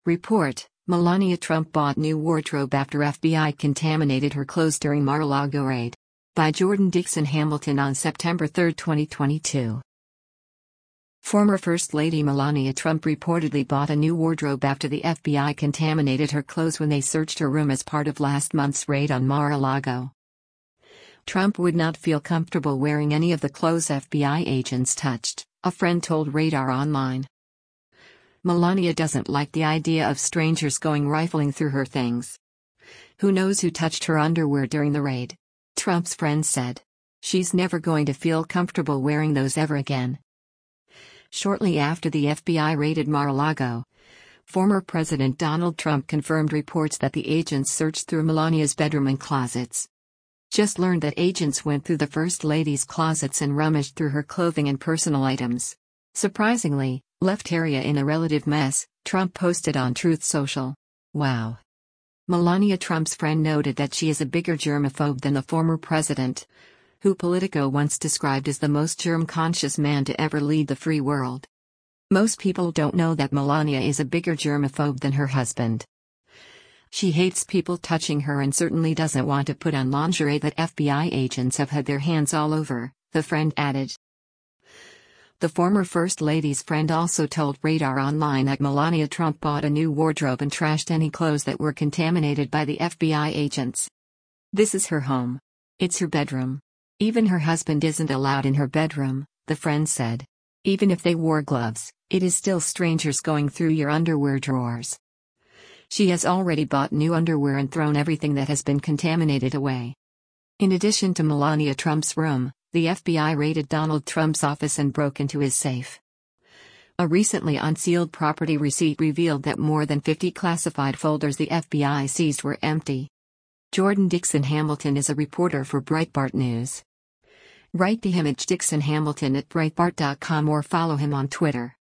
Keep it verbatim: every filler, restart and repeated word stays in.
Report: Melania Trump bought new wardrobe after F B I contaminated her clothes during Mar-a-Lago raid. By Jordan Dixon Hamilton on September third, twenty twenty-two. Former First Lady Melania Trump reportedly bought a new wardrobe after the F B I contaminated her clothes when they searched her room as part of last month's raid on Mar-a-Lago. Trump would not feel comfortable wearing any of the clothes F B I agents touched, a friend told Radar Online. Melania doesn't like the idea of strangers going rifling through her things. Who knows who touched her underwear during the raid? Trump's friend said. She's never going to feel comfortable wearing those ever again. Shortly after the F B I raided Mar-a-Lago, former President Donald Trump confirmed reports that the agents searched through Melania's bedroom and closets. Just learned that agents went through the First Lady's closets and rummaged through her clothing and personal items. Surprisingly, left area in a relative mess, Trump posted on Truth Social. Wow. Melania Trump's friend noted that she is a bigger germaphobe than the former president, who Politico once described as the most germ-conscious man to ever lead the free world. Most people don't know that Melania is a bigger germaphobe than her husband. She hates people touching her and certainly doesn't want to put on lingerie that F B I agents have had their hands all over, the friend added. The former First Lady's friend also told Radar Online that Melania Trump bought a new wardrobe and trashed any clothes that were contaminated by the F B I agents. This is her home. It's her bedroom. Even her husband isn't allowed in her bedroom, the friend said. Even if they wore gloves, it is still strangers going through your underwear drawers. She has already bought new underwear and thrown everything that has been contaminated away. In addition to Melania Trump's room, the F B I raided Donald Trump's office and broke into his safe. A recently unsealed property receipt revealed that more than fifty classified folders the F B I seized were empty. Jordan Dixon Hamilton is a reporter for Breitbart News. Write to him at Dixon Hamilton at Breitbart dot com or follow him on Twitter.